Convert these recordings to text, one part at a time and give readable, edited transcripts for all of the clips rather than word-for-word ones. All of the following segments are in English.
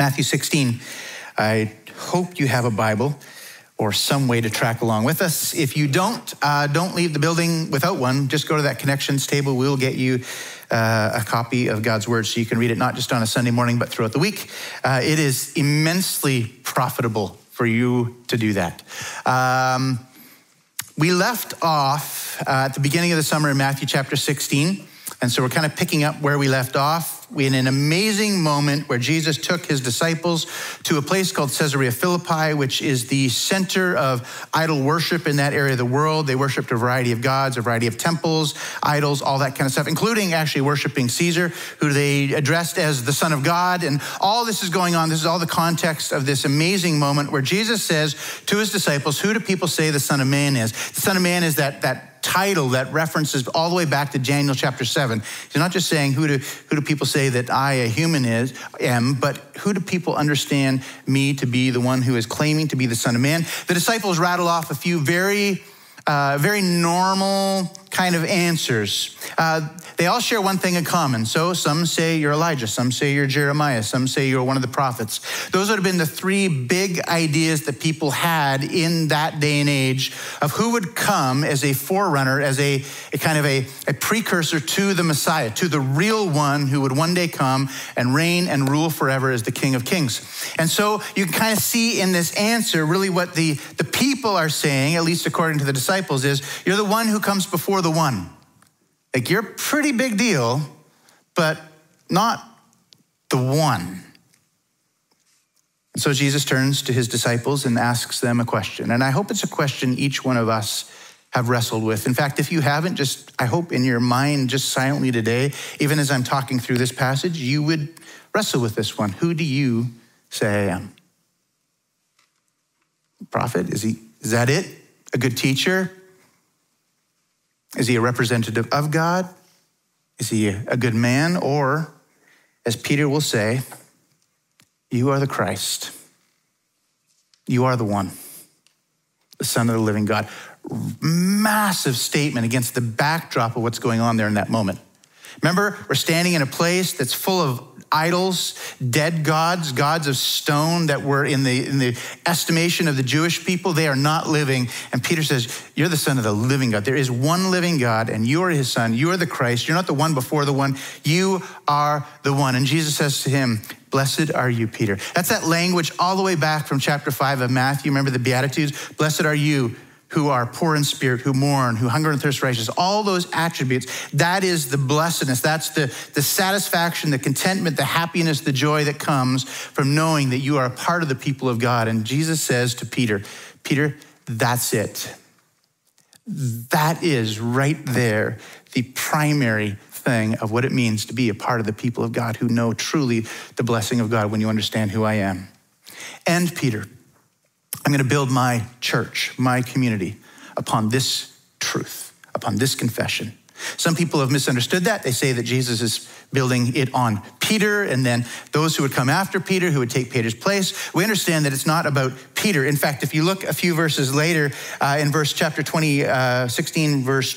Matthew 16. I hope you have a Bible or some way to track along with us. If you don't leave the building without one. Just go to that connections table. We'll get you a copy of God's word so you can read it not just on a Sunday morning, but throughout the week. It is immensely profitable for you to do that. We left off at the beginning of the summer in Matthew chapter 16. And so we're kind of picking up where we left off in an amazing moment where Jesus took his disciples to a place called Caesarea Philippi, which is the center of idol worship in that area of the world. They worshiped a variety of gods, a variety of temples, idols, all that kind of stuff, including actually worshiping Caesar, who they addressed as the Son of God. And all this is going on. This is all the context of this amazing moment where Jesus says to his disciples, who do people say the Son of Man is? The Son of Man is that title that references all the way back to Daniel chapter 7. He's not just saying who do people say that I, a human, am, but who do people understand me to be the one who is claiming to be the Son of Man? The disciples rattle off a few very normal kind of answers. They all share one thing in common. So some say you're Elijah, some say you're Jeremiah, some say you're one of the prophets. Those would have been the three big ideas that people had in that day and age of who would come as a forerunner, as a kind of a precursor to the Messiah, to the real one who would one day come and reign and rule forever as the King of Kings. And so you can kind of see in this answer really what the people are saying, at least according to the disciples, is you're the one who comes before the one. Like, you're a pretty big deal, but not the one. And so Jesus turns to his disciples and asks them a question. And I hope it's a question each one of us have wrestled with. In fact, if you haven't, I hope in your mind, just silently today, even as I'm talking through this passage, you would wrestle with this one. Who do you say I am? Prophet? Is that it? A good teacher? Is he a representative of God? Is he a good man? Or, as Peter will say, you are the Christ. You are the one, the Son of the living God. Massive statement against the backdrop of what's going on there in that moment. Remember, we're standing in a place that's full of idols, dead gods of stone that were in the estimation of the Jewish people. They are not living. And Peter says, you're the Son of the living God. There is one living God, and you are his Son. You are the Christ. You're not the one before the one. You are the one. And Jesus says to him, blessed are you, Peter. That's that language all the way back from chapter 5 of Matthew. Remember the Beatitudes? Blessed are you who are poor in spirit, who mourn, who hunger and thirst for righteousness, all those attributes. That is the blessedness. That's the satisfaction, the contentment, the happiness, the joy that comes from knowing that you are a part of the people of God. And Jesus says to Peter, that's it. That is right there the primary thing of what it means to be a part of the people of God who know truly the blessing of God when you understand who I am. And Peter, I'm going to build my church, my community, upon this truth, upon this confession. Some people have misunderstood that. They say that Jesus is building it on Peter, and then those who would come after Peter, who would take Peter's place. We understand that it's not about Peter. In fact, if you look a few verses later in chapter 16, verse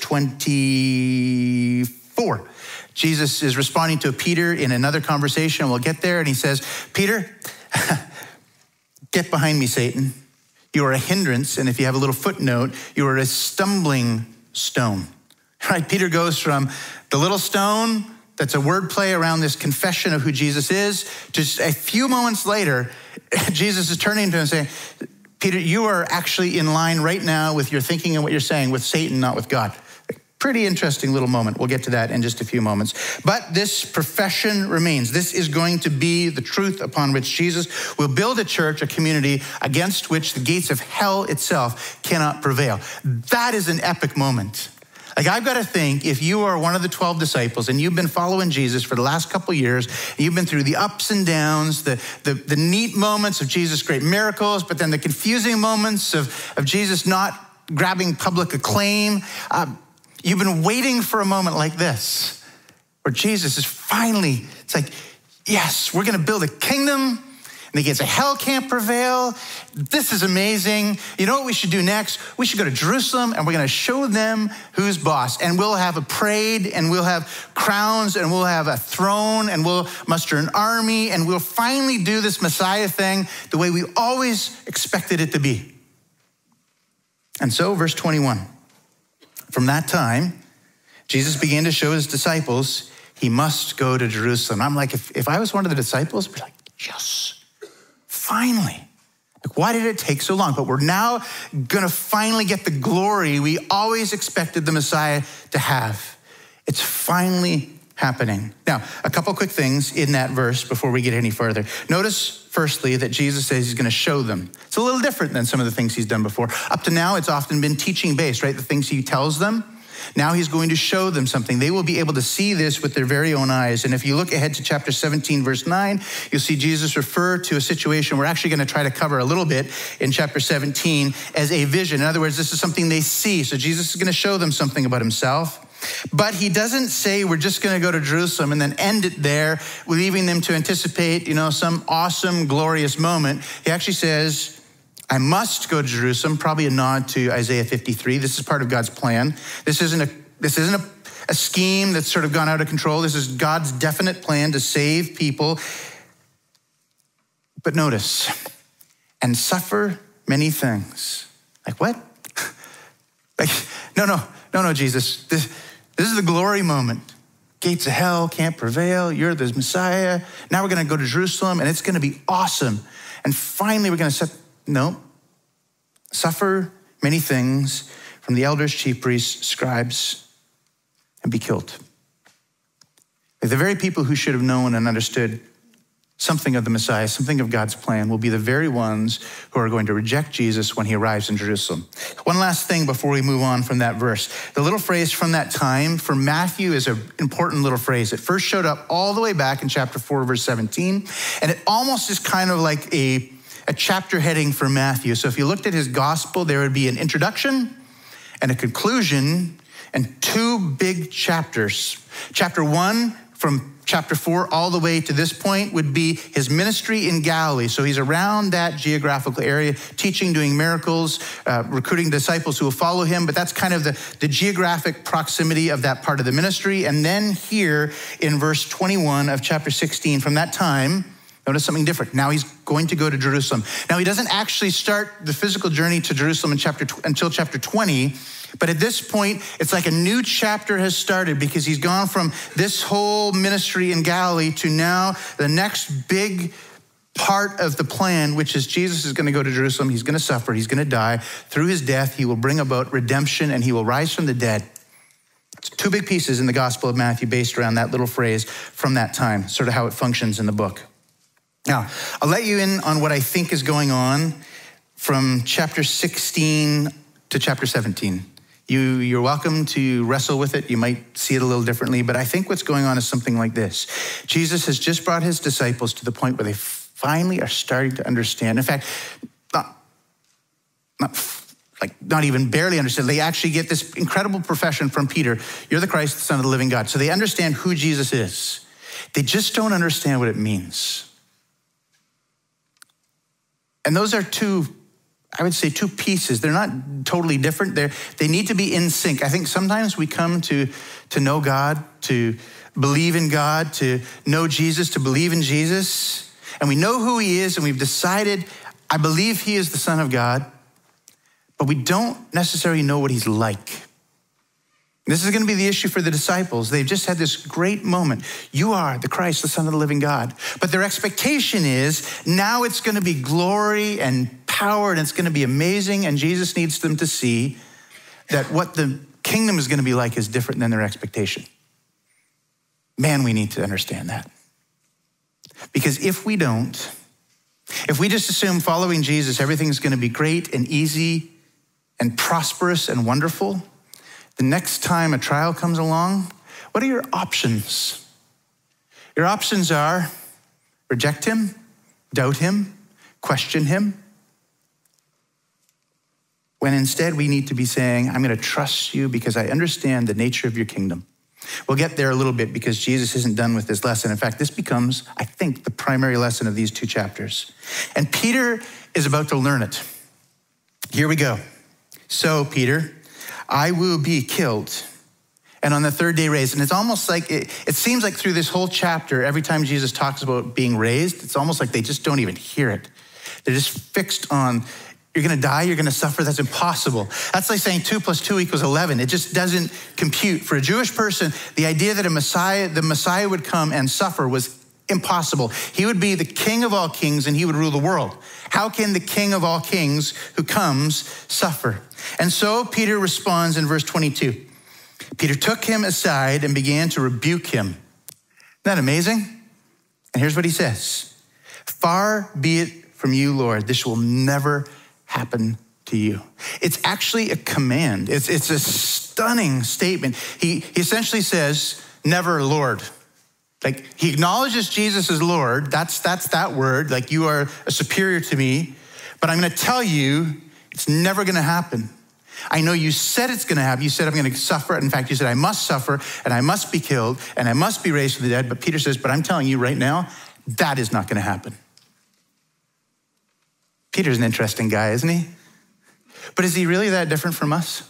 24, Jesus is responding to Peter in another conversation. We'll get there, and he says, Peter, get behind me, Satan. You are a hindrance, and if you have a little footnote, you are a stumbling stone. Right? Peter goes from the little stone that's a wordplay around this confession of who Jesus is. Just a few moments later, Jesus is turning to him and saying, Peter, you are actually in line right now with your thinking and what you're saying with Satan, not with God. Pretty interesting little moment. We'll get to that in just a few moments. But this profession remains. This is going to be the truth upon which Jesus will build a church, a community against which the gates of hell itself cannot prevail. That is an epic moment. Like, I've got to think, if you are one of the 12 disciples and you've been following Jesus for the last couple of years, and you've been through the ups and downs, the neat moments of Jesus' great miracles, but then the confusing moments of Jesus not grabbing public acclaim, you've been waiting for a moment like this, where Jesus is finally, it's like, yes, we're going to build a kingdom, And they can say, hell can't prevail. This is amazing. You know what we should do next? We should go to Jerusalem and we're going to show them who's boss. And we'll have a parade and we'll have crowns and we'll have a throne and we'll muster an army and we'll finally do this Messiah thing the way we always expected it to be. And so, verse 21, from that time, Jesus began to show his disciples he must go to Jerusalem. I'm like, if I was one of the disciples, I'd be like, yes. Finally. Like, why did it take so long? But we're now going to finally get the glory we always expected the Messiah to have. It's finally happening. Now, a couple quick things in that verse before we get any further. Notice, firstly, that Jesus says he's going to show them. It's a little different than some of the things he's done before. Up to now, it's often been teaching-based, right? The things he tells them. Now he's going to show them something. They will be able to see this with their very own eyes. And if you look ahead to chapter 17, verse 9, you'll see Jesus refer to a situation we're actually going to try to cover a little bit in chapter 17 as a vision. In other words, this is something they see. So Jesus is going to show them something about himself. But he doesn't say we're just going to go to Jerusalem and then end it there, leaving them to anticipate, some awesome, glorious moment. He actually says, I must go to Jerusalem, probably a nod to Isaiah 53. This is part of God's plan. This isn't a scheme that's sort of gone out of control. This is God's definite plan to save people. But notice, and suffer many things. Like what? Like, no, Jesus. This is the glory moment. Gates of hell can't prevail. You're the Messiah. Now we're going to go to Jerusalem and it's going to be awesome. And finally we're going to suffer many things from the elders, chief priests, scribes, and be killed. The very people who should have known and understood something of the Messiah, something of God's plan, will be the very ones who are going to reject Jesus when he arrives in Jerusalem. One last thing before we move on from that verse. The little phrase from that time for Matthew is an important little phrase. It first showed up all the way back in chapter 4, verse 17, and it almost is kind of like a chapter heading for Matthew. So if you looked at his gospel, there would be an introduction and a conclusion and two big chapters. Chapter 1 from chapter 4 all the way to this point would be his ministry in Galilee. So he's around that geographical area, teaching, doing miracles, recruiting disciples who will follow him. But that's kind of the geographic proximity of that part of the ministry. And then here in verse 21 of chapter 16, from that time, notice something different. Now he's going to go to Jerusalem. Now he doesn't actually start the physical journey to Jerusalem until chapter 20, but at this point, it's like a new chapter has started because he's gone from this whole ministry in Galilee to now the next big part of the plan, which is Jesus is going to go to Jerusalem. He's going to suffer. He's going to die. Through his death, he will bring about redemption and he will rise from the dead. It's two big pieces in the Gospel of Matthew based around that little phrase from that time, sort of how it functions in the book. Now, I'll let you in on what I think is going on from chapter 16 to chapter 17. You're welcome to wrestle with it. You might see it a little differently, but I think what's going on is something like this. Jesus has just brought his disciples to the point where they finally are starting to understand. In fact, not even barely understand. They actually get this incredible profession from Peter. You're the Christ, the Son of the living God. So they understand who Jesus is. They just don't understand what it means. And those are two pieces. They're not totally different. They need to be in sync. I think sometimes we come to know God, to believe in God, to know Jesus, to believe in Jesus, and we know who he is, and we've decided, I believe he is the Son of God, but we don't necessarily know what he's like. This is going to be the issue for the disciples. They've just had this great moment. You are the Christ, the Son of the living God. But their expectation is now it's going to be glory and power and it's going to be amazing. And Jesus needs them to see that what the kingdom is going to be like is different than their expectation. Man, we need to understand that. Because if we don't, if we just assume following Jesus, everything's going to be great and easy and prosperous and wonderful, the next time a trial comes along, what are your options? Your options are reject him, doubt him, question him. When instead we need to be saying, I'm going to trust you because I understand the nature of your kingdom. We'll get there a little bit because Jesus isn't done with this lesson. In fact, this becomes, I think, the primary lesson of these 2 chapters. And Peter is about to learn it. Here we go. So, Peter, I will be killed, and on the 3rd day raised. And it's almost like, it seems like through this whole chapter, every time Jesus talks about being raised, it's almost like they just don't even hear it. They're just fixed on, you're gonna die, you're gonna suffer, that's impossible. That's like saying 2 + 2 = 11. It just doesn't compute. For a Jewish person, the idea that the Messiah would come and suffer was impossible. He would be the King of all kings and he would rule the world. How can the King of all kings who comes suffer? And so Peter responds in verse 22. Peter took him aside and began to rebuke him. Isn't that amazing? And here's what he says. Far be it from you, Lord, this will never happen to you. It's actually a command. It's a stunning statement. He essentially says, never, Lord. Like, he acknowledges Jesus as Lord. That's that word. Like, you are superior to me. But I'm going to tell you, it's never going to happen. I know you said it's going to happen. You said I'm going to suffer. In fact, you said I must suffer and I must be killed and I must be raised from the dead. But Peter says, but I'm telling you right now, that is not going to happen. Peter's an interesting guy, isn't he? But is he really that different from us?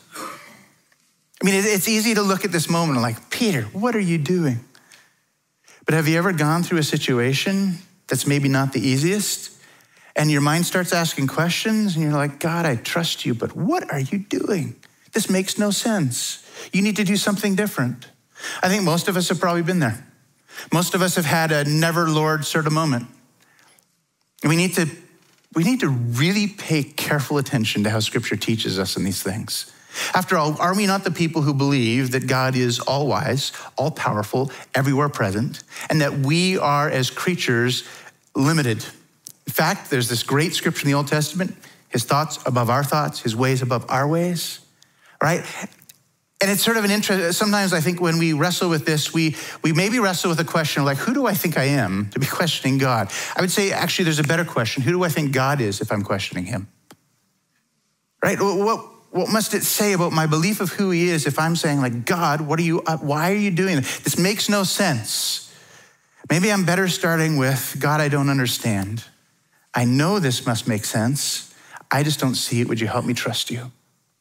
I mean, it's easy to look at this moment and like, Peter, what are you doing? But have you ever gone through a situation that's maybe not the easiest? And your mind starts asking questions and you're like, God, I trust you, but what are you doing? This makes no sense. You need to do something different. I think most of us have probably been there. Most of us have had a never Lord sort of moment. And we need to really pay careful attention to how Scripture teaches us in these things. After all, are we not the people who believe that God is all-wise, all-powerful, everywhere present, and that we are, as creatures, limited? In fact, there's this great scripture in the Old Testament, his thoughts above our thoughts, his ways above our ways, right? And it's sort of an interest. Sometimes I think when we wrestle with this, we maybe wrestle with a question like, who do I think I am to be questioning God? I would say, actually, there's a better question. Who do I think God is if I'm questioning him? Right? What must it say about my belief of who he is if I'm saying like, God, why are you doing this? This makes no sense. Maybe I'm better starting with, God, I don't understand. I know this must make sense. I just don't see it. Would you help me trust you?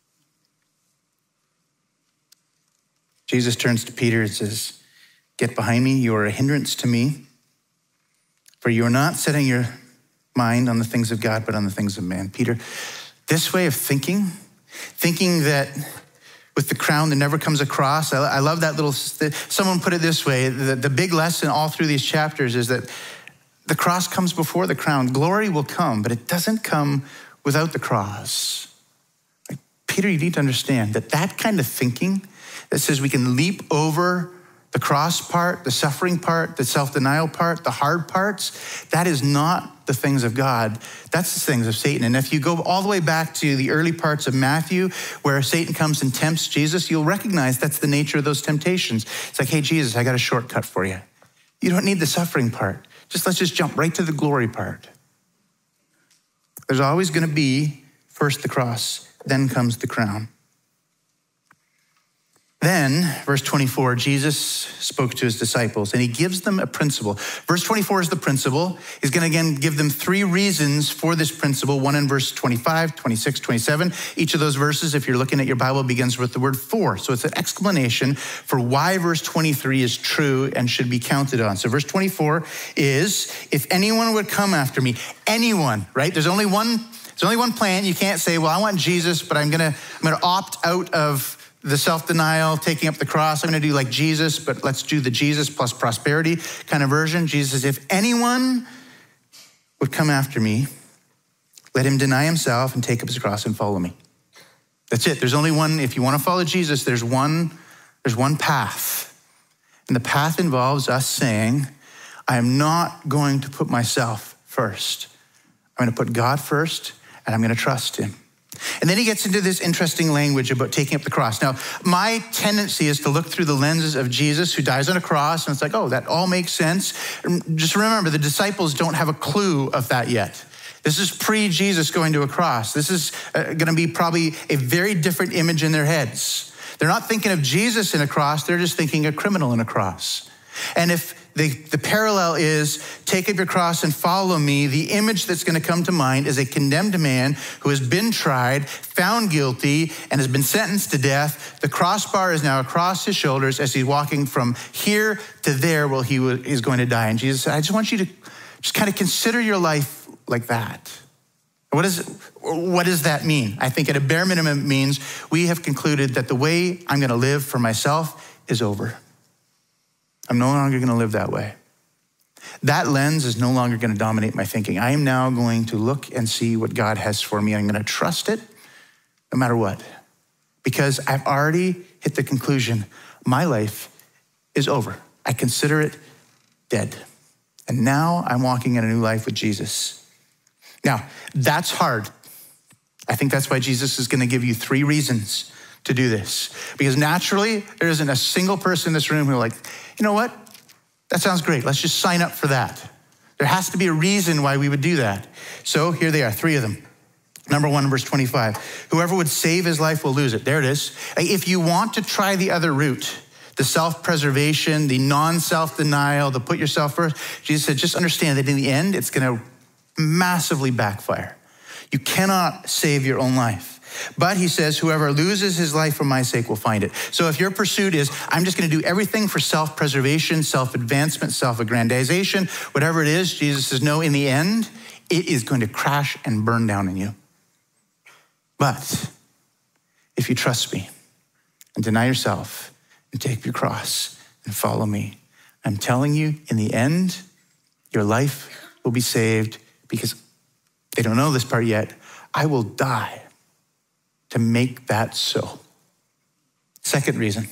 Jesus turns to Peter and says, get behind me. You are a hindrance to me, for you are not setting your mind on the things of God, but on the things of man. Peter, this way of thinking that with the crown that never comes across, I love that little, someone put it this way, the big lesson all through these chapters is that the cross comes before the crown. Glory will come, but it doesn't come without the cross. Like, Peter, you need to understand that kind of thinking that says we can leap over the cross part, the suffering part, the self-denial part, the hard parts, that is not the things of God. That's the things of Satan. And if you go all the way back to the early parts of Matthew, where Satan comes and tempts Jesus, you'll recognize that's the nature of those temptations. It's like, hey, Jesus, I got a shortcut for you. You don't need the suffering part. Let's just jump right to the glory part. There's always going to be first the cross, then comes the crown. Then, verse 24, Jesus spoke to his disciples and he gives them a principle. Verse 24 is the principle. He's going to again give them 3 reasons for this principle, one in verse 25, 26, 27. Each of those verses, if you're looking at your Bible, begins with the word for. So it's an explanation for why verse 23 is true and should be counted on. So verse 24 is, if anyone would come after me, anyone, right? There's only one plan. You can't say, well, I want Jesus, but I'm going to opt out of the self-denial, taking up the cross. I'm going to do like Jesus, but let's do the Jesus plus prosperity kind of version. Jesus says, if anyone would come after me, let him deny himself and take up his cross and follow me. That's it. There's only one. If you want to follow Jesus, there's one path. And the path involves us saying, I am not going to put myself first. I'm going to put God first, and I'm going to trust him. And then he gets into this interesting language about taking up the cross. Now, my tendency is to look through the lenses of Jesus who dies on a cross, and it's like, oh, that all makes sense. Just remember, the disciples don't have a clue of that yet. This is pre-Jesus going to a cross. This is going to be probably a very different image in their heads. They're not thinking of Jesus in a cross, they're just thinking a criminal in a cross. And if the parallel is take up your cross and follow me, the image that's going to come to mind is a condemned man who has been tried, found guilty, and has been sentenced to death. The crossbar is now across his shoulders as he's walking from here to there where he is going to die. And Jesus said, I just want you to just kind of consider your life like that. What does that mean? I think at a bare minimum it means we have concluded that the way I'm going to live for myself is over. I'm no longer going to live that way. That lens is no longer going to dominate my thinking. I am now going to look and see what God has for me. I'm going to trust it no matter what, because I've already hit the conclusion. My life is over. I consider it dead. And now I'm walking in a new life with Jesus. Now, that's hard. I think that's why Jesus is going to give you 3 reasons to do this. Because naturally, there isn't a single person in this room who are like, you know what? That sounds great. Let's just sign up for that. There has to be a reason why we would do that. So here they are, 3 of them. Number 1, verse 25. Whoever would save his life will lose it. There it is. If you want to try the other route, the self-preservation, the non-self-denial, the put yourself first, Jesus said, just understand that in the end, it's going to massively backfire. You cannot save your own life. But he says, whoever loses his life for my sake will find it. So if your pursuit is, I'm just going to do everything for self-preservation, self-advancement, self-aggrandization, whatever it is, Jesus says, no, in the end, it is going to crash and burn down in you. But if you trust me and deny yourself and take your cross and follow me, I'm telling you, in the end, your life will be saved, because they don't know this part yet. I will die to make that so. Second reason,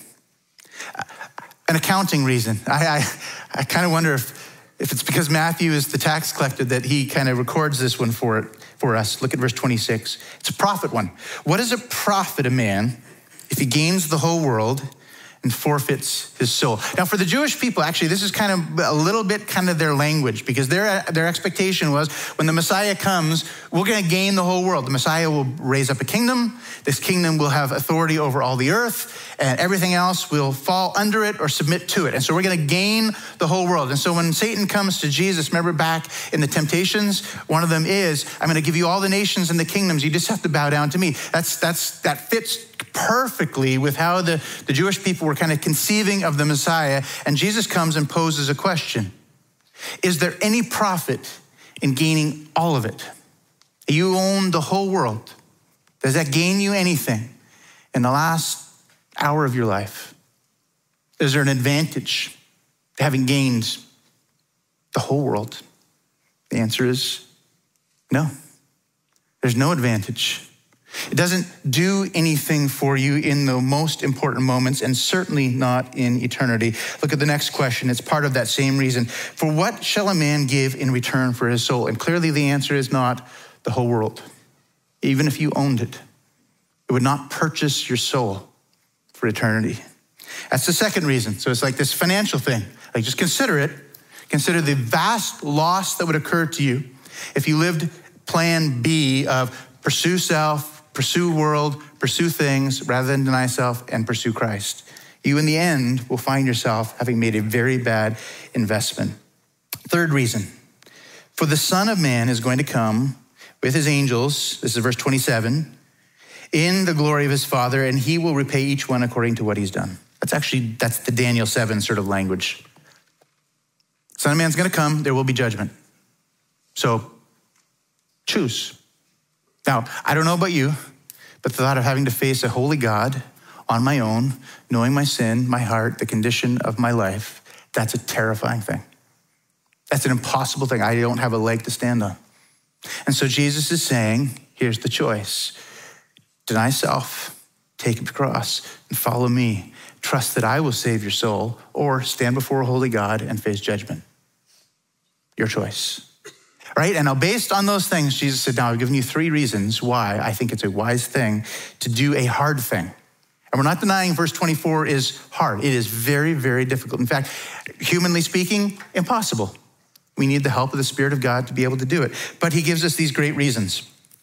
an accounting reason. I kind of wonder if it's because Matthew is the tax collector that he kind of records this one for us. Look at verse 26. It's a profit one. What does it profit a man if he gains the whole world and forfeits his soul? Now, for the Jewish people, actually, this is kind of a little bit kind of their language, because their expectation was when the Messiah comes, we're going to gain the whole world. The Messiah will raise up a kingdom. This kingdom will have authority over all the earth, and everything else will fall under it or submit to it. And so we're going to gain the whole world. And so when Satan comes to Jesus, remember back in the temptations, one of them is, I'm going to give you all the nations and the kingdoms. You just have to bow down to me. That fits perfectly with how the Jewish people were kind of conceiving of the Messiah. And Jesus comes and poses a question. Is there any profit in gaining all of it? You own the whole world. Does that gain you anything in the last hour of your life? Is there an advantage to having gained the whole world? The answer is no. There's no advantage. It doesn't do anything for you in the most important moments, and certainly not in eternity. Look at the next question. It's part of that same reason. For what shall a man give in return for his soul? And clearly the answer is not the whole world. Even if you owned it, it would not purchase your soul for eternity. That's the second reason. So it's like this financial thing. Like, just consider it. Consider the vast loss that would occur to you if you lived plan B of pursue self, pursue world, pursue things, rather than deny self and pursue Christ. You, in the end, will find yourself having made a very bad investment. Third reason, for the Son of Man is going to come with his angels, this is verse 27, in the glory of his Father, and he will repay each one according to what he's done. That's the Daniel 7 sort of language. Son of Man's going to come, there will be judgment. So choose. Now, I don't know about you, but the thought of having to face a holy God on my own, knowing my sin, my heart, the condition of my life, that's a terrifying thing. That's an impossible thing. I don't have a leg to stand on. And so Jesus is saying, here's the choice. Deny self, take up your cross, and follow me. Trust that I will save your soul, or stand before a holy God and face judgment. Your choice. Right? And now based on those things, Jesus said, now I've given you 3 reasons why I think it's a wise thing to do a hard thing. And we're not denying verse 24 is hard. It is very, very difficult. In fact, humanly speaking, impossible. We need the help of the Spirit of God to be able to do it. But he gives us these great reasons.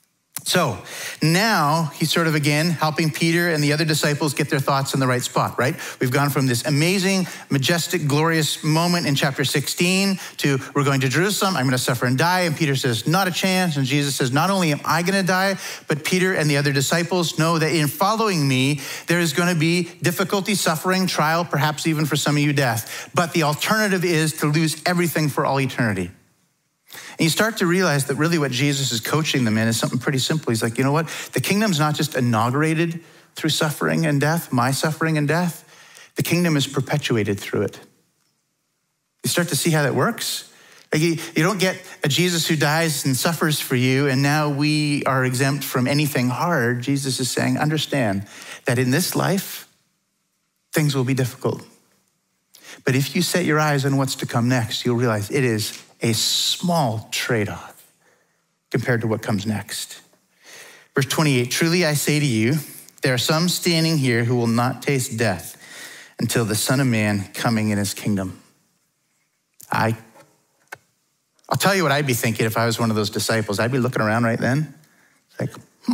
So now he's sort of again helping Peter and the other disciples get their thoughts in the right spot, right? We've gone from this amazing, majestic, glorious moment in chapter 16 to we're going to Jerusalem, I'm going to suffer and die. And Peter says, not a chance. And Jesus says, not only am I going to die, but Peter and the other disciples know that in following me, there is going to be difficulty, suffering, trial, perhaps even for some of you death. But the alternative is to lose everything for all eternity. And you start to realize that really what Jesus is coaching them in is something pretty simple. He's like, you know what? The kingdom's not just inaugurated through suffering and death, my suffering and death. The kingdom is perpetuated through it. You start to see how that works. Like you don't get a Jesus who dies and suffers for you, and now we are exempt from anything hard. Jesus is saying, understand that in this life, things will be difficult. But if you set your eyes on what's to come next, you'll realize it is a small trade-off compared to what comes next. Verse 28, truly I say to you, there are some standing here who will not taste death until the Son of Man coming in his kingdom. I'll tell you what I'd be thinking if I was one of those disciples. I'd be looking around right then, like,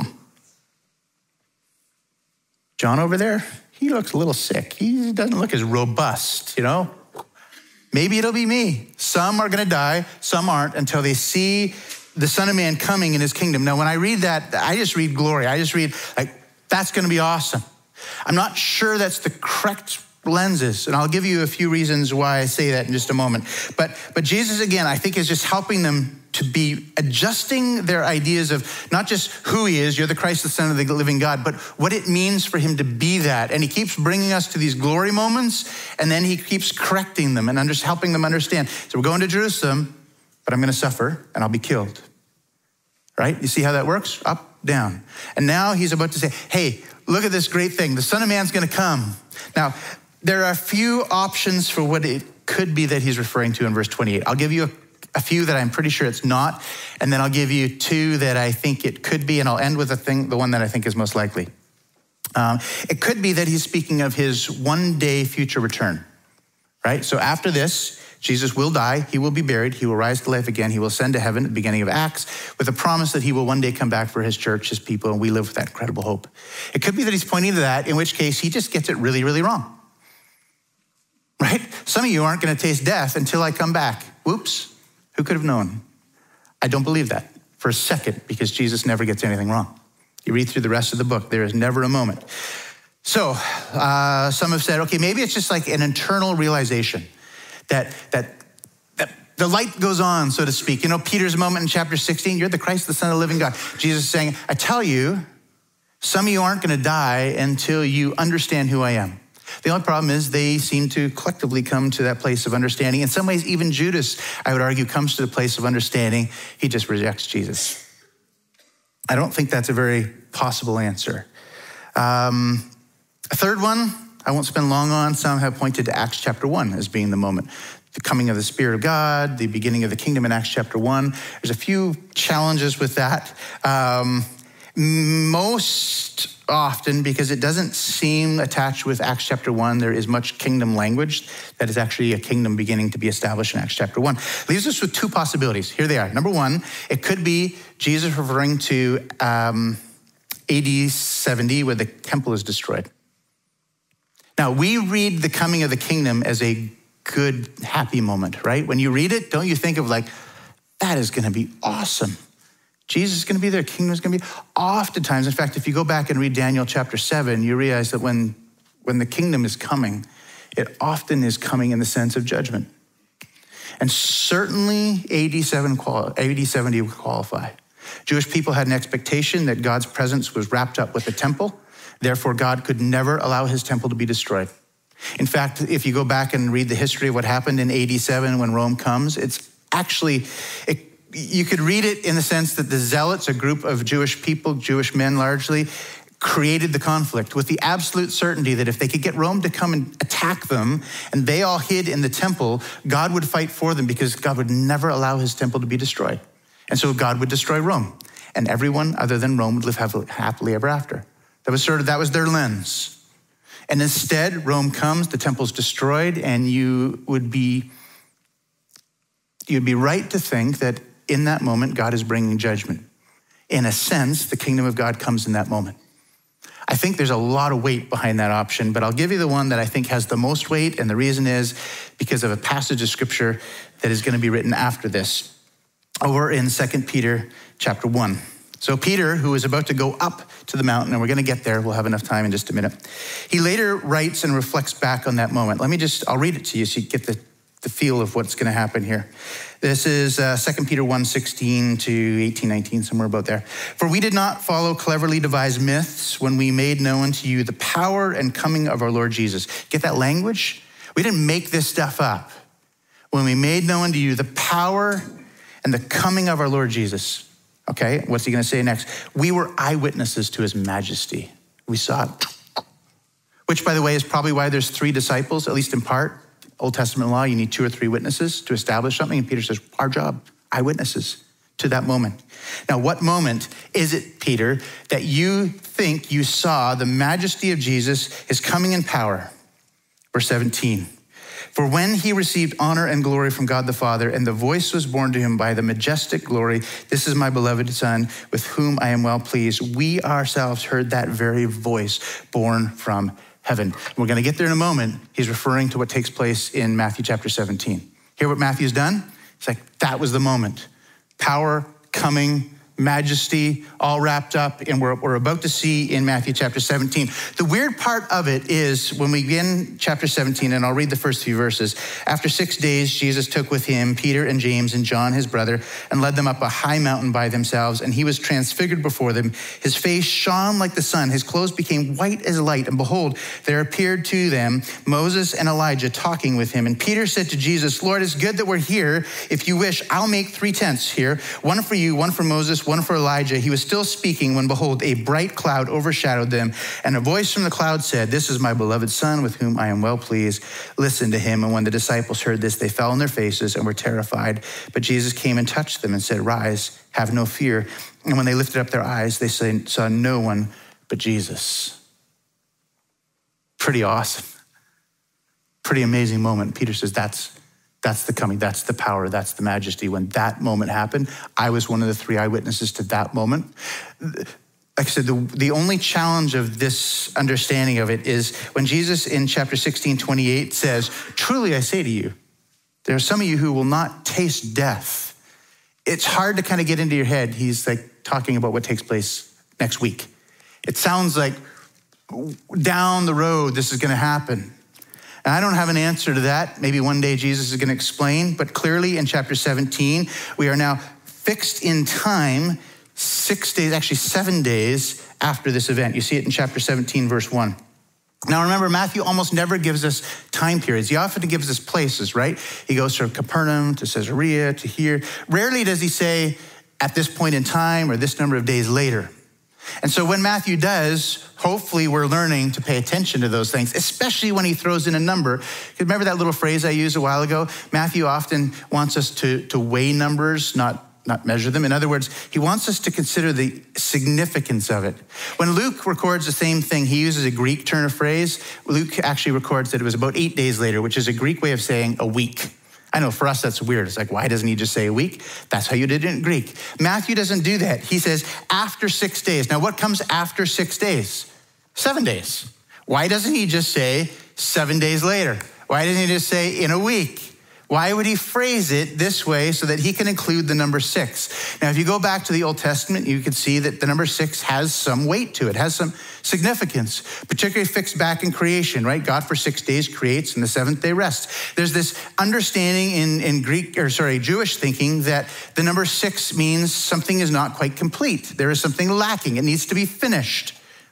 John over there, he looks a little sick. He doesn't look as robust, you know? Maybe it'll be me. Some are going to die, some aren't, until they see the Son of Man coming in his kingdom. Now, when I read that, I just read glory. I just read, like, that's going to be awesome. I'm not sure that's the correct lenses, and I'll give you a few reasons why I say that in just a moment. But Jesus, again, I think is just helping them to be adjusting their ideas of not just who he is, you're the Christ, the Son of the living God, but what it means for him to be that. And he keeps bringing us to these glory moments, and then he keeps correcting them and helping them understand. So we're going to Jerusalem, but I'm going to suffer and I'll be killed. Right? You see how that works? Up, down. And now he's about to say, hey, look at this great thing. The Son of Man's going to come. Now, there are a few options for what it could be that he's referring to in verse 28. I'll give you a few that I'm pretty sure it's not, and then I'll give you two that I think it could be, and I'll end with the one that I think is most likely. It could be that he's speaking of his one-day future return, right? So after this, Jesus will die, he will be buried, he will rise to life again, he will ascend to heaven at the beginning of Acts with a promise that he will one day come back for his church, his people, and we live with that incredible hope. It could be that he's pointing to that, in which case he just gets it really, really wrong, right? Some of you aren't going to taste death until I come back. Whoops. Who could have known? I don't believe that for a second, because Jesus never gets anything wrong. You read through the rest of the book, there is never a moment. So some have said, okay, maybe it's just like an internal realization that the light goes on, so to speak. You know, Peter's moment in chapter 16, you're the Christ, the Son of the living God. Jesus is saying, I tell you, some of you aren't going to die until you understand who I am. The only problem is they seem to collectively come to that place of understanding. In some ways, even Judas, I would argue, comes to the place of understanding. He just rejects Jesus. I don't think that's a very possible answer. A third one, I won't spend long on. Some have pointed to Acts chapter 1 as being the moment. The coming of the Spirit of God, the beginning of the kingdom in Acts chapter 1. There's a few challenges with that. Most often, because it doesn't seem attached with Acts chapter 1, there is much kingdom language that is actually a kingdom beginning to be established in Acts chapter 1. Leaves us with two possibilities. Here they are. Number one, it could be Jesus referring to AD 70, where the temple is destroyed. Now, we read the coming of the kingdom as a good, happy moment, right? When you read it, don't you think of like, that is going to be awesome. Jesus is going to be there, kingdom is going to be. Oftentimes, in fact, if you go back and read Daniel chapter 7, you realize that when the kingdom is coming, it often is coming in the sense of judgment. And certainly AD 70 would qualify. Jewish people had an expectation that God's presence was wrapped up with the temple. Therefore, God could never allow his temple to be destroyed. In fact, if you go back and read the history of what happened in AD 7 when Rome comes, it's actually, you could read it in the sense that the Zealots, a group of Jewish people, Jewish men largely, created the conflict with the absolute certainty that if they could get Rome to come and attack them and they all hid in the temple, God would fight for them because God would never allow his temple to be destroyed. And so God would destroy Rome, and everyone other than Rome would live happily ever after. That was their lens. And instead, Rome comes, the temple's destroyed, and you'd be right to think that in that moment, God is bringing judgment. in a sense, the kingdom of God comes in that moment. I think there's a lot of weight behind that option, but I'll give you the one that I think has the most weight, and the reason is because of a passage of scripture that is going to be written after this, over in 2 Peter chapter 1. So Peter, who is about to go up to the mountain, and we're going to get there, we'll have enough time in just a minute. He later writes and reflects back on that moment. I'll read it to you so you get the feel of what's going to happen here. This is 2 Peter 1:16 to 18:19, somewhere about there. For we did not follow cleverly devised myths when we made known to you the power and coming of our Lord Jesus. Get that language? We didn't make this stuff up. When we made known to you the power and the coming of our Lord Jesus. Okay, what's he going to say next? We were eyewitnesses to his majesty. We saw it. Which, by the way, is probably why there's 3 disciples, at least in part. Old Testament law, you need 2 or 3 witnesses to establish something. And Peter says, our job, eyewitnesses to that moment. Now, what moment is it, Peter, that you think you saw the majesty of Jesus, his coming in power? Verse 17. For when he received honor and glory from God the Father, and the voice was borne to him by the majestic glory, this is my beloved Son, with whom I am well pleased. We ourselves heard that very voice born from heaven. And we're going to get there in a moment. He's referring to what takes place in Matthew chapter 17. Hear what Matthew's done? It's like, that was the moment. Power, coming, majesty, all wrapped up in what we're about to see in Matthew chapter 17. The weird part of it is when we begin chapter 17, and I'll read the first few verses. After 6 days, Jesus took with him Peter and James and John, his brother, and led them up a high mountain by themselves, and he was transfigured before them. His face shone like the sun. His clothes became white as light, and behold, there appeared to them Moses and Elijah talking with him. And Peter said to Jesus, Lord, it's good that we're here. If you wish, I'll make 3 tents here, one for you, one for Moses, one for Elijah. He was still speaking when, behold, a bright cloud overshadowed them, and a voice from the cloud said, this is my beloved Son, with whom I am well pleased. Listen to him. And when the disciples heard this, they fell on their faces and were terrified. But Jesus came and touched them and said, rise, have no fear. And when they lifted up their eyes, they saw no one but Jesus. Pretty awesome. Pretty amazing moment. Peter says, that's the coming, that's the power, that's the majesty. When that moment happened, I was one of the 3 eyewitnesses to that moment. Like I said, the only challenge of this understanding of it is when Jesus in chapter 16:28 says, truly I say to you, there are some of you who will not taste death. It's hard to kind of get into your head. He's like talking about what takes place next week. It sounds like down the road, this is going to happen. And I don't have an answer to that. Maybe one day Jesus is going to explain, but clearly in chapter 17, we are now fixed in time 6 days, actually 7 days after this event. You see it in chapter 17, verse 1. Now remember, Matthew almost never gives us time periods. He often gives us places, right? He goes from Capernaum to Caesarea to here. Rarely does he say at this point in time or this number of days later. And so when Matthew does, hopefully we're learning to pay attention to those things, especially when he throws in a number. Remember that little phrase I used a while ago? Matthew often wants us to weigh numbers, not measure them. In other words, he wants us to consider the significance of it. When Luke records the same thing, he uses a Greek turn of phrase. Luke actually records that it was about 8 days later, which is a Greek way of saying a week. I know for us that's weird. It's like, why doesn't he just say a week? That's how you did it in Greek. Matthew doesn't do that. He says after 6 days. Now what comes after 6 days? 7 days. Why doesn't he just say 7 days later? Why doesn't he just say in a week? Why would he phrase it this way so that he can include the number 6? Now, if you go back to the Old Testament, you can see that the number 6 has some weight to it, has some significance, particularly fixed back in creation, right? God for 6 days creates and the 7th day rests. There's this understanding in Jewish thinking that the number 6 means something is not quite complete. There is something lacking. It needs to be finished.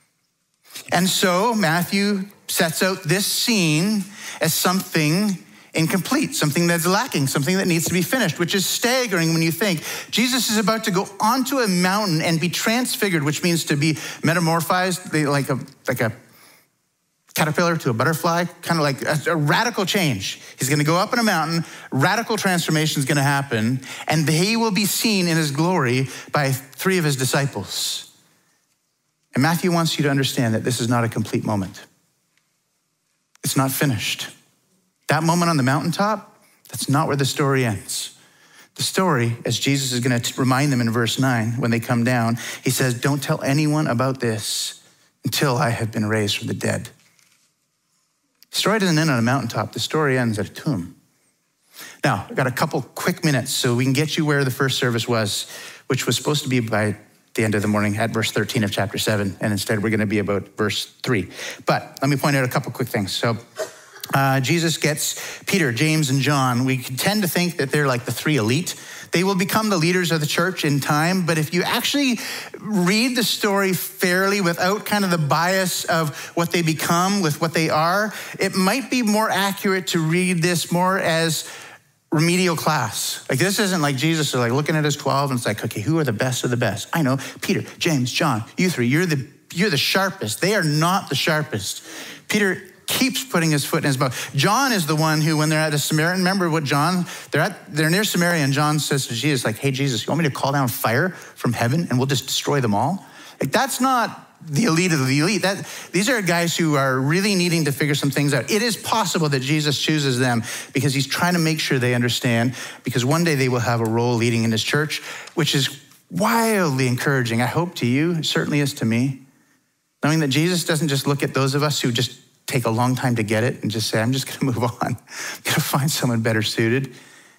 And so Matthew sets out this scene as something incomplete, something that's lacking, something that needs to be finished, which is staggering when you think Jesus is about to go onto a mountain and be transfigured, which means to be metamorphized, like a caterpillar to a butterfly, kind of like a radical change. He's going to go up on a mountain, radical transformation is going to happen, and he will be seen in his glory by 3 of his disciples. And Matthew wants you to understand that this is not a complete moment. It's not finished. That moment on the mountaintop, that's not where the story ends. the story, as Jesus is going to remind them in verse 9 when they come down, he says, don't tell anyone about this until I have been raised from the dead. The story doesn't end on a mountaintop. The story ends at a tomb. Now, I've got a couple quick minutes so we can get you where the first service was, which was supposed to be by the end of the morning at verse 13 of chapter 7, and instead we're going to be about verse 3. But let me point out a couple quick things. So Jesus gets Peter, James, and John. We tend to think that they're like the three elite. They will become the leaders of the church in time, but if you actually read the story fairly without kind of the bias of what they become with what they are, it might be more accurate to read this more as remedial class. Like this isn't like Jesus is like looking at his 12 and it's like, okay, who are the best of the best? I know, Peter, James, John, you three, you're the sharpest. They are not the sharpest. Peter keeps putting his foot in his mouth. John is the one who, when they're at a Samaritan, remember what John, they're near Samaria, and John says to Jesus, like, hey, Jesus, you want me to call down fire from heaven and we'll just destroy them all? Like, that's not the elite of the elite. These are guys who are really needing to figure some things out. It is possible that Jesus chooses them because he's trying to make sure they understand, because one day they will have a role leading in his church, which is wildly encouraging. I hope to you, it certainly is to me, knowing that Jesus doesn't just look at those of us who just take a long time to get it and just say, I'm just going to move on. I'm going to find someone better suited.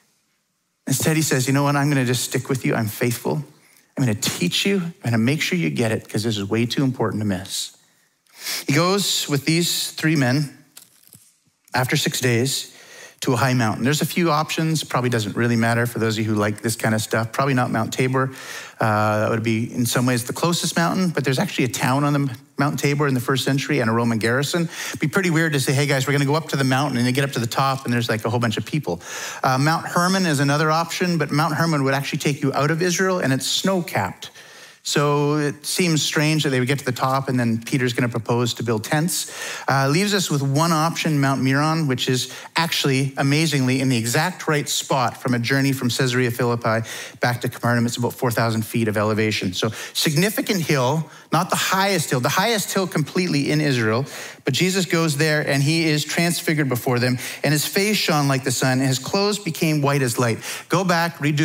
Instead, he says, you know what? I'm going to just stick with you. I'm faithful. I'm going to teach you. I'm going to make sure you get it because this is way too important to miss. He goes with these three men after 6 days to a high mountain. There's a few options. Probably doesn't really matter for those of you who like this kind of stuff. Probably not Mount Tabor. That would be in some ways the closest mountain, but there's actually a town on the Mount Tabor in the first century and a Roman garrison. It'd be pretty weird to say, hey guys, we're going to go up to the mountain, and they get up to the top and there's like a whole bunch of people. Mount Hermon is another option, but Mount Hermon would actually take you out of Israel and it's snow-capped. So it seems strange that they would get to the top and then Peter's going to propose to build tents. Leaves us with one option, Mount Meron, which is actually, amazingly, in the exact right spot from a journey from Caesarea Philippi back to Capernaum. It's about 4,000 feet of elevation. So significant hill, not the highest hill completely in Israel, but Jesus goes there and he is transfigured before them, and his face shone like the sun and his clothes became white as light. Go back, read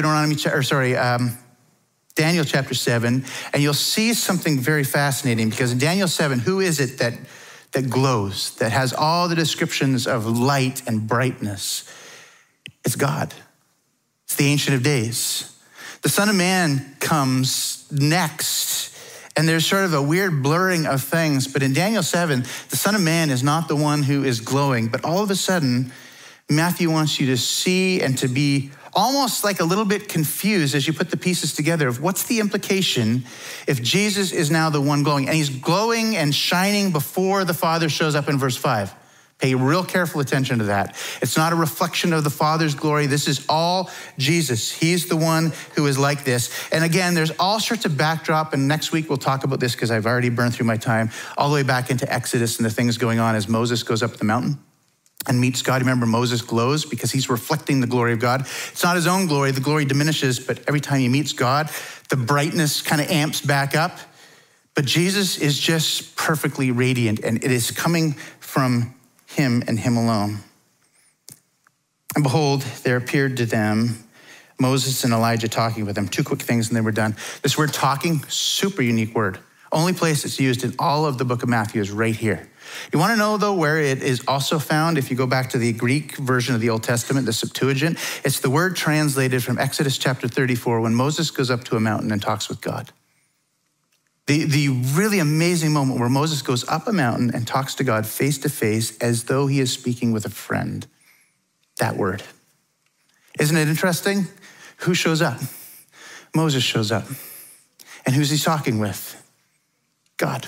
Daniel chapter 7, and you'll see something very fascinating, because in Daniel 7, who is it that glows, that has all the descriptions of light and brightness? It's God. It's the Ancient of Days. The Son of Man comes next, and there's sort of a weird blurring of things, but in Daniel 7, the Son of Man is not the one who is glowing, but all of a sudden, Matthew wants you to see and to be almost like a little bit confused as you put the pieces together of what's the implication if Jesus is now the one glowing, and he's glowing and shining before the Father shows up in verse 5. Pay real careful attention to that. It's not a reflection of the Father's glory. This is all Jesus. He's the one who is like this. And again, there's all sorts of backdrop, and next week we'll talk about this because I've already burned through my time, all the way back into Exodus and the things going on as Moses goes up the mountain and meets God. Remember, Moses glows because he's reflecting the glory of God. It's not his own glory. The glory diminishes, but every time he meets God, the brightness kind of amps back up. But Jesus is just perfectly radiant, and it is coming from him and him alone. And behold, there appeared to them Moses and Elijah talking with them. Two quick things and then we're done. This word talking, super unique word. Only place it's used in all of the book of Matthew is right here. You want to know, though, where it is also found? If you go back to the Greek version of the Old Testament, the Septuagint, it's the word translated from Exodus chapter 34 when Moses goes up to a mountain and talks with God. The really amazing moment where Moses goes up a mountain and talks to God face to face as though he is speaking with a friend. That word. Isn't it interesting? Who shows up? Moses shows up. And who's he talking with? God.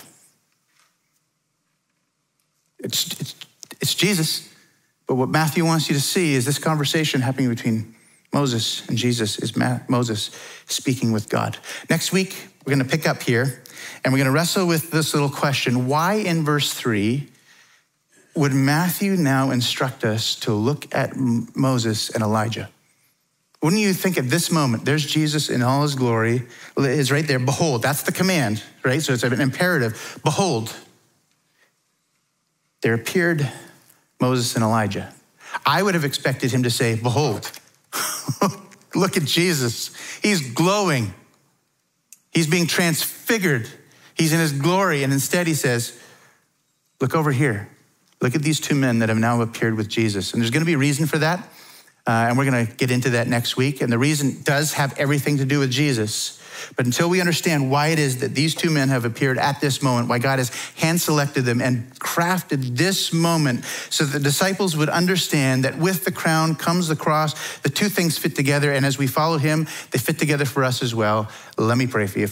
It's Jesus. But what Matthew wants you to see is this conversation happening between Moses and Jesus is Moses speaking with God. Next week, we're going to pick up here and we're going to wrestle with this little question. Why in verse 3 would Matthew now instruct us to look at Moses and Elijah? Wouldn't you think at this moment, there's Jesus in all his glory, is right there. Behold, that's the command, right? So it's an imperative. Behold, there appeared Moses and Elijah. I would have expected him to say, behold. look at Jesus. He's glowing. He's being transfigured. He's in his glory. And instead he says, look over here. Look at these two men that have now appeared with Jesus. And there's going to be a reason for that. And we're going to get into that next week. And the reason does have everything to do with Jesus. But until we understand why it is that these two men have appeared at this moment, why God has hand-selected them and crafted this moment so that the disciples would understand that with the crown comes the cross, the two things fit together. And as we follow him, they fit together for us as well. Let me pray for you.